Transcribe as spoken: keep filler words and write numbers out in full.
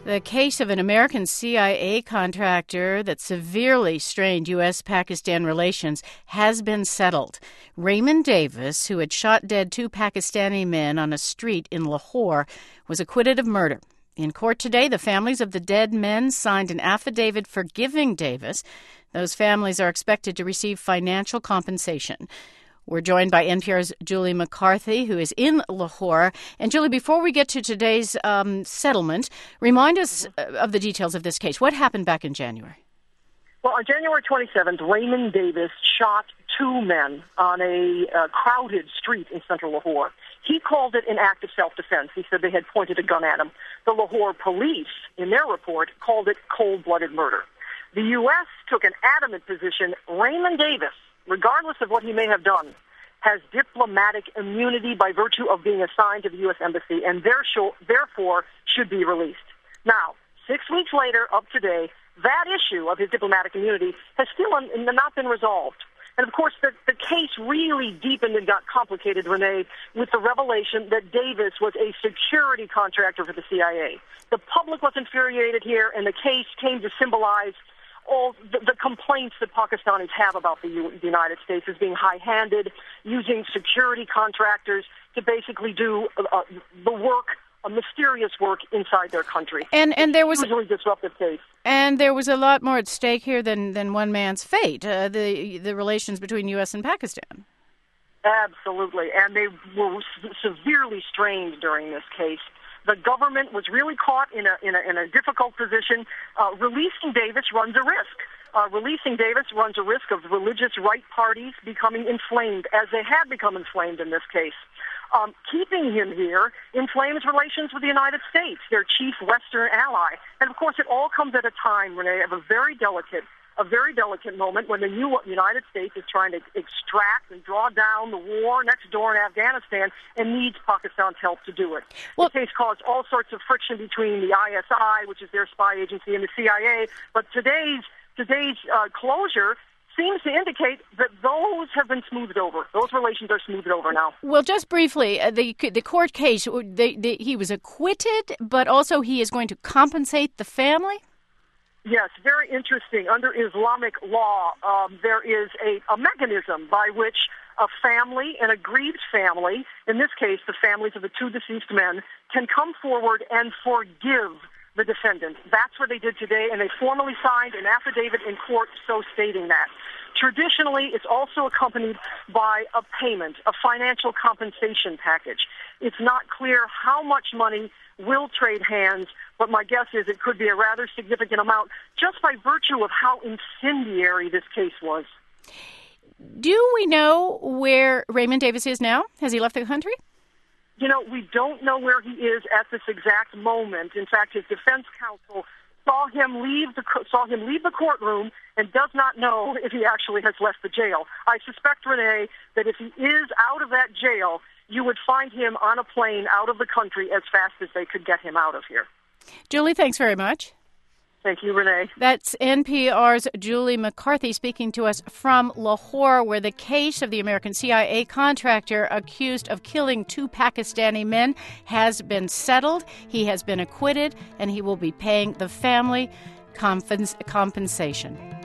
The case of an American C I A contractor that severely strained U S Pakistan relations has been settled. Raymond Davis, who had shot dead two Pakistani men on a street in Lahore, was acquitted of murder. In court today, the families of the dead men signed an affidavit forgiving Davis. Those families are expected to receive financial compensation. We're joined by N P R's Julie McCarthy, who is in Lahore. And Julie, before we get to today's um, settlement, remind us of the details of this case. What happened back in January? Well, on January twenty-seventh, Raymond Davis shot two men on a uh, crowded street in central Lahore. He called it an act of self-defense. He said they had pointed a gun at him. The Lahore police, in their report, called it cold-blooded murder. The U S took an adamant position. Raymond Davis, regardless of what he may have done, has diplomatic immunity by virtue of being assigned to the U S Embassy and therefore should be released. Now, six weeks later, up today, that issue of his diplomatic immunity has still not been resolved. And, of course, the, the case really deepened and got complicated, Renee, with the revelation that Davis was a security contractor for the C I A. The public was infuriated here, and the case came to symbolize all the, the complaints that Pakistanis have about the, U, the United States as being high-handed, using security contractors to basically do uh, the work, a mysterious work inside their country. And and there was usually disruptive case. And there was a lot more at stake here than, than one man's fate, uh, the the relations between U S and Pakistan. Absolutely, and they were severely strained during this case. The government was really caught in a in a, in a difficult position. Uh, releasing Davis runs a risk. Uh, releasing Davis runs a risk of religious right parties becoming inflamed, as they had become inflamed in this case. Um, keeping him here inflames relations with the United States, their chief Western ally. And, of course, it all comes at a time, Renee, of a very delicate, a very delicate moment when the new United States is trying to extract and draw down the war next door in Afghanistan and needs Pakistan's help to do it. Well, the case caused all sorts of friction between the I S I, which is their spy agency, and the C I A. But today's today's uh, closure seems to indicate that those have been smoothed over. Those relations are smoothed over now. Well, just briefly, uh, the the court case, they, they, he was acquitted, but also he is going to compensate the family? Yes, very interesting. Under Islamic law, um, there is a, a mechanism by which a family, an aggrieved family, in this case the families of the two deceased men, can come forward and forgive the defendant. That's what they did today, and they formally signed an affidavit in court so stating that. Traditionally, it's also accompanied by a payment, a financial compensation package. It's not clear how much money will trade hands, but my guess is it could be a rather significant amount just by virtue of how incendiary this case was. Do we know where Raymond Davis is now? Has he left the country? You know, we don't know where he is at this exact moment. In fact, his defense counsel saw him leave the saw him leave the courtroom and does not know if he actually has left the jail. I suspect, Renee, that if he is out of that jail, you would find him on a plane out of the country as fast as they could get him out of here. Julie, thanks very much. Thank you, Renee. That's N P R's Julie McCarthy speaking to us from Lahore, where the case of the American C I A contractor accused of killing two Pakistani men has been settled. He has been acquitted, and he will be paying the family compens- compensation.